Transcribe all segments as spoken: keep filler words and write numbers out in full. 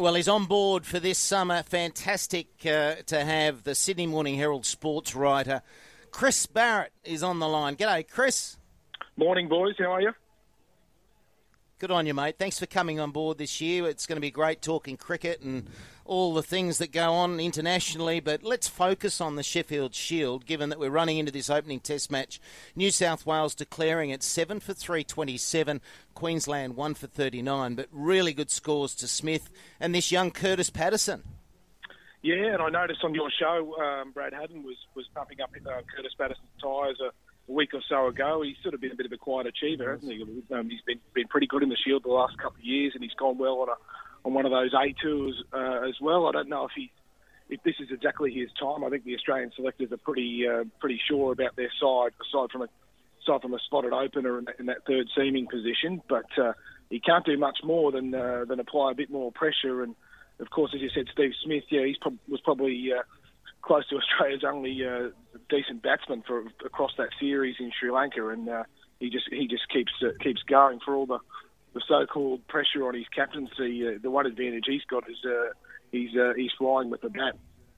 Well, he's on board for this summer. Fantastic uh, to have the Sydney Morning Herald sports writer Chris Barrett is on the line. G'day, Chris. Morning, boys. How are you? Good on you, mate. Thanks for coming on board this year. It's going to be great talking cricket and all the things that go on internationally, but let's focus on the Sheffield Shield, given that we're running into this opening test match. New South Wales declaring it seven for three twenty-seven, Queensland one for thirty-nine, but really good scores to Smith and this young Curtis Patterson. Yeah, and I noticed on your show, um, Brad Haddon was, was pumping up uh, Curtis Patterson's tyres a, a week or so ago. He's sort of been a bit of a quiet achiever, hasn't he? Um, he's been been pretty good in the Shield the last couple of years, and he's gone well on a on one of those A tours uh, as well. I don't know if he if this is exactly his time. I think the Australian selectors are pretty uh, pretty sure about their side, aside from a aside from a spotted opener in that, in that third seaming position. But uh, he can't do much more than uh, than apply a bit more pressure. And of course, as you said, Steve Smith, yeah, he prob- was probably uh, close to Australia's only uh, decent batsman for across that series in Sri Lanka, and uh, he just he just keeps uh, keeps going for all the. the so-called pressure on his captaincy. Uh, the one advantage he's got is uh, he's uh, he's flying with the bat.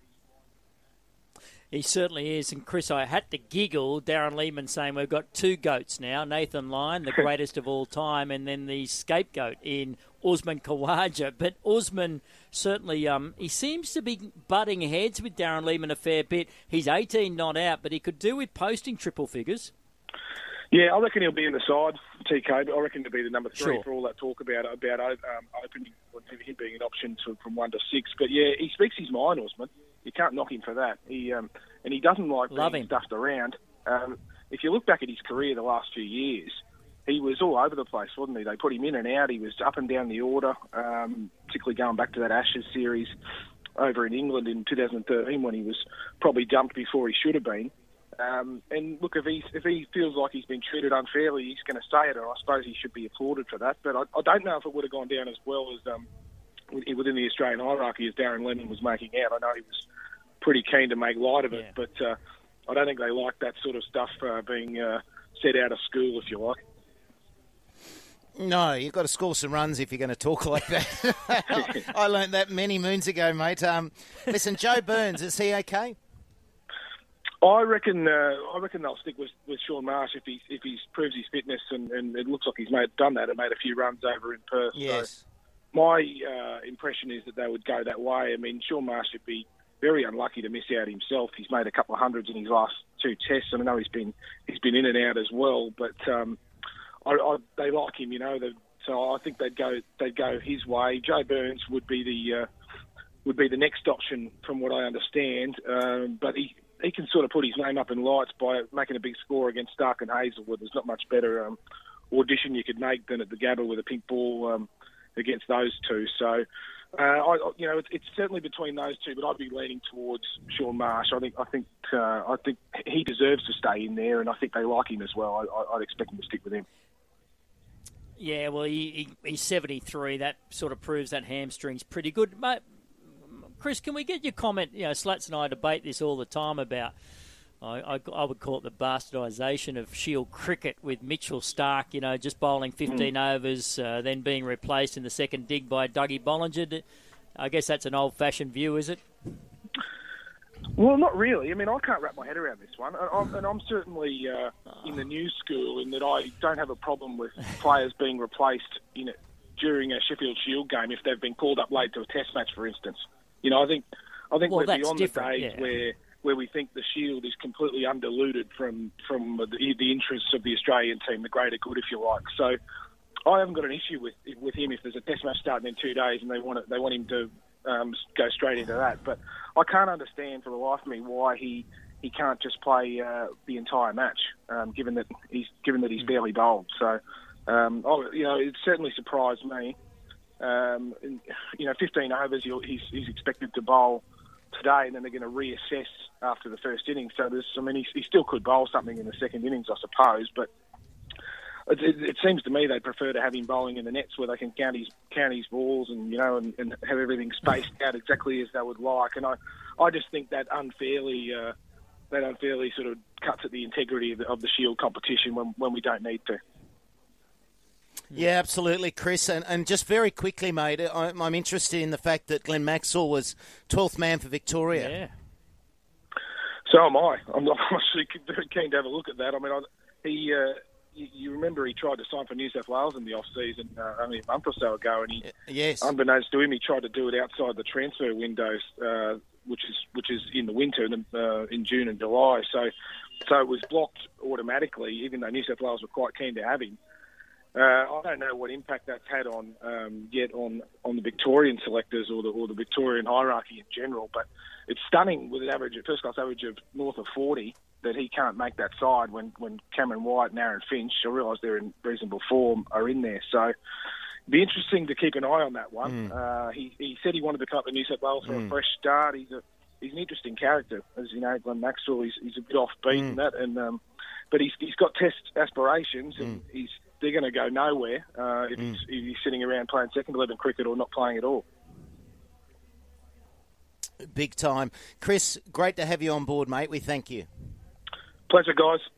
He certainly is. And Chris, I had to giggle. Darren Lehman saying we've got two goats now. Nathan Lyon, the greatest of all time, and then the scapegoat in Usman Khawaja. But Usman certainly, um, he seems to be butting heads with Darren Lehman a fair bit. He's eighteen not out, but he could do with posting triple figures. Yeah, I reckon he'll be in the side, T K, but I reckon he'll be the number three sure. for all that talk about about um, opening, him being an option to, from one to six. But yeah, he speaks his mind, Usman. You can't knock him for that. He um, and he doesn't like Love being him. stuffed around. Um, if you look back at his career the last few years, he was all over the place, wasn't he? They put him in and out. He was up and down the order, um, particularly going back to that Ashes series over in England in two thousand thirteen when he was probably dumped before he should have been. Um, and look, if he if he feels like he's been treated unfairly, he's going to say it, and I suppose he should be applauded for that. But I, I don't know if it would have gone down as well as um, within the Australian hierarchy as Darren Lehman was making out. I know he was pretty keen to make light of it, yeah. but uh, I don't think they like that sort of stuff uh, being uh, said out of school, if you like. No, you've got to score some runs if you're going to talk like that. I learnt that many moons ago, mate. Um, listen, Joe Burns, is he okay? I reckon. Uh, I reckon they'll stick with, with Sean Marsh if he if he proves his fitness, and, and it looks like he's made done that and made a few runs over in Perth. Yes. So my uh, impression is that they would go that way. I mean, Sean Marsh would be very unlucky to miss out himself. He's made a couple of hundreds in his last two tests, and I know he's been he's been in and out as well. But um, I, I, they like him, you know. So I think they'd go they'd go his way. Joe Burns would be the uh, would be the next option, from what I understand. Um, but he. He can sort of put his name up in lights by making a big score against Stark and Hazelwood. There's not much better um, audition you could make than at the Gabba with a pink ball um, against those two. So, uh, I, you know, it's, it's certainly between those two, but I'd be leaning towards Sean Marsh. I think, I think, uh, I think he deserves to stay in there, and I think they like him as well. I, I'd expect them to stick with him. Yeah, well, he, he, he's seventy-three. That sort of proves that hamstring's pretty good, mate. Chris, can we get your comment? You know, Slats and I debate this all the time about, I, I, I would call it the bastardisation of Shield cricket with Mitchell Stark, you know, just bowling fifteen mm. overs, uh, then being replaced in the second dig by Dougie Bollinger. I guess that's an old-fashioned view, is it? Well, not really. I mean, I can't wrap my head around this one. I'm, and I'm certainly uh, in the new school in that I don't have a problem with players being replaced in it during a Sheffield Shield game if they've been called up late to a test match, for instance. You know, I think I think well, we're beyond the different. days yeah. where where we think the Shield is completely undiluted from from the, the interests of the Australian team, the greater good, if you like. So I haven't got an issue with with him if there's a test match starting in two days and they want it, they want him to um, go straight into that. But I can't understand for the life of me why he, he can't just play uh, the entire match, um, given that he's given that he's mm. barely bowled. So um, oh, you know, it certainly surprised me. Um, and, you know, fifteen overs, he's, he's expected to bowl today, and then they're going to reassess after the first innings. So there's, I mean, he, he still could bowl something in the second innings, I suppose. But it, it, it seems to me they prefer to have him bowling in the nets where they can count his count his balls and you know and, and have everything spaced out exactly as they would like. And I, I just think that unfairly, uh, that unfairly sort of cuts at the integrity of the, of the Shield competition when when we don't need to. Yeah, absolutely, Chris. And, and just very quickly, mate, I'm, I'm interested in the fact that Glenn Maxwell was twelfth man for Victoria. Yeah. So am I. I'm actually very keen to have a look at that. I mean, I, he, uh, you, you remember he tried to sign for New South Wales in the off-season uh, only a month or so ago, and he, yes, unbeknownst to him, he tried to do it outside the transfer windows, uh, which is which is in the winter, uh, in June and July. So, so it was blocked automatically, even though New South Wales were quite keen to have him. Uh, I don't know what impact that's had on um, yet on, on the Victorian selectors or the or the Victorian hierarchy in general, but it's stunning with an average, first class average of north of forty, that he can't make that side when, when Cameron White and Aaron Finch, I realise they're in reasonable form, are in there. So it'd be interesting to keep an eye on that one. Mm. Uh, he, he said he wanted to come up to New South Wales for mm. a fresh start. He's a he's an interesting character, as you know, Glenn Maxwell. He's, he's a bit offbeat mm. in that, and um, but he's he's got test aspirations, and mm. he's they're going to go nowhere uh, if, mm. he's, if he's sitting around playing second eleven cricket or not playing at all. Big time. Chris, great to have you on board, mate. We thank you. Pleasure, guys.